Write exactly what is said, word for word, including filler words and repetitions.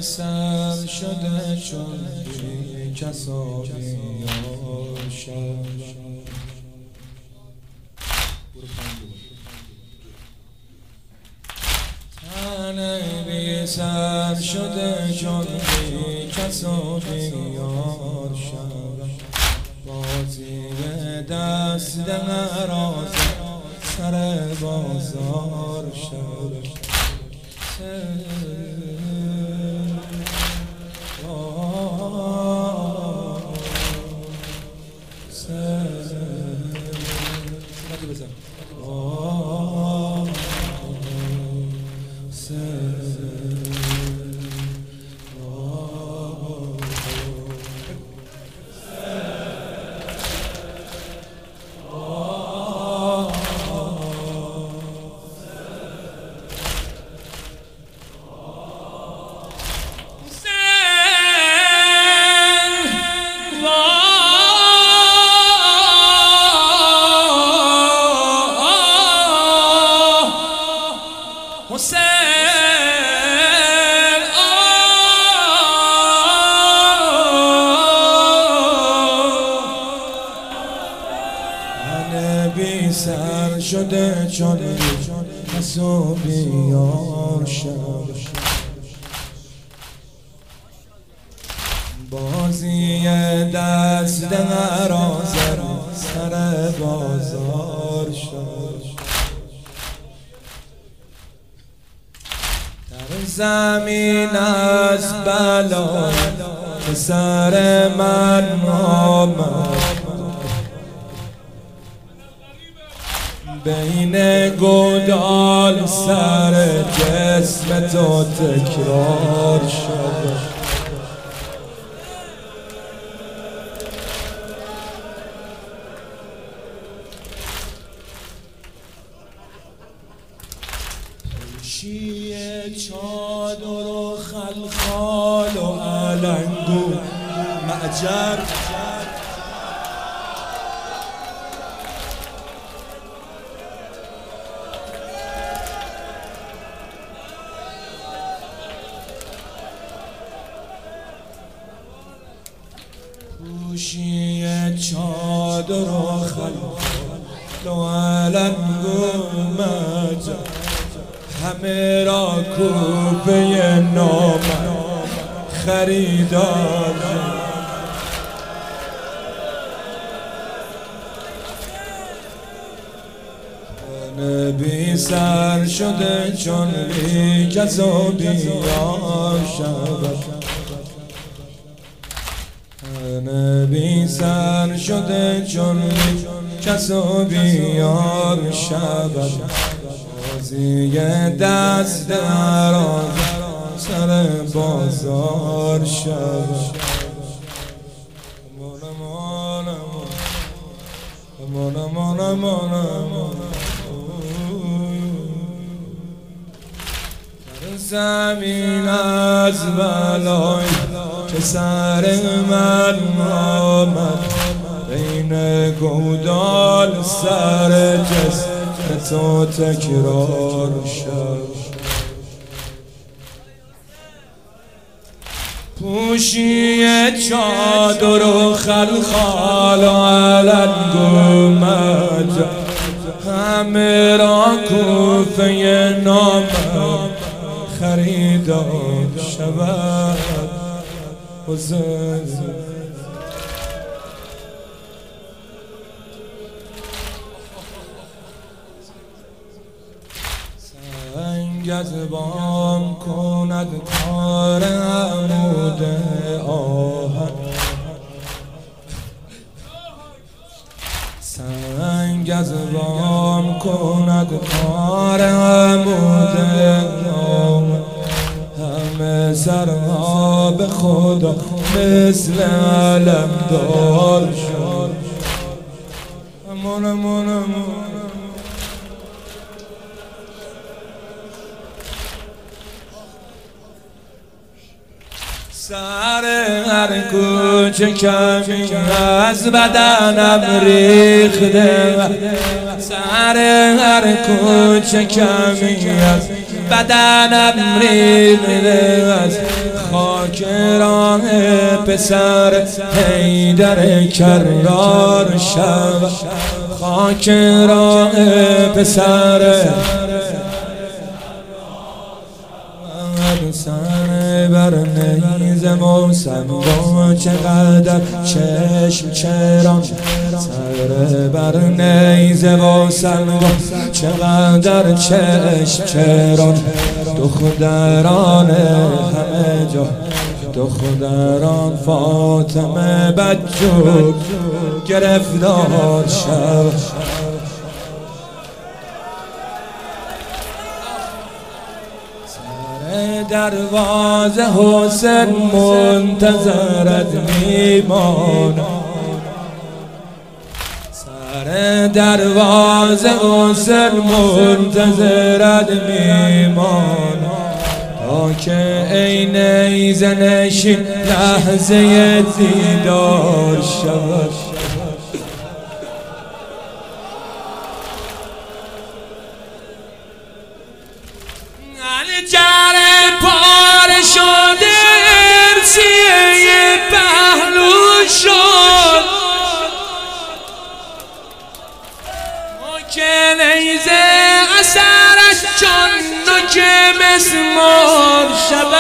سر شده چون بی کسا بیار شب. تن بی سر شده چون بی کسا بیار شب. بازی دست دراز سر بازار شب. بی سر شده چون کسا بیار شب. بازی دست دراز سر بازار شب. در زمین از بلا سر من آمد. بین گودال سر جسم تو تکرار شد. پوشی چادر و خلخال و علنگ و معجر. پوشی چادر و خلخال و علنگ و معجر. همه را کوپه نام خریدار. تن بی سر شده چون بی کسا بیار شب. تن بی سر شده چون بی کسا بیار شب. بازی دست دراز سر بازار شب. در زمین از بلای که سر من آمد. بین گودال سر جسم تو تکرار شد. پوشی چادر و خلخال و علنگ و معجر. همه را کوفه نام خریدار شود. سنگ از بام کند کار عمود آهن. سنگ از بام کند کار عمود آهن. همه سرها به خدا مثل علم دار شد. امان امان امان. سر هر کوچه کمی از بدنم ریخته. سر هر کوچه کمی از بدنم ریخته از خاک راه پسر حیدر کرار شب خاک راه پسر سر بر نیز موسم با چقدر چشم چران سر بر نیز موسم با چقدر چشم چران دختران همه جا دختران فاطمه بجو گرفتار شد دروازه حسین منتظرت میمانم سر دروازه حسین منتظرت میمانم تا که ای نیزه نشین لحظه دیدار شود جره پار شده ارسیه پهلو شد ما که نیزه اثرش چون که مسمار شد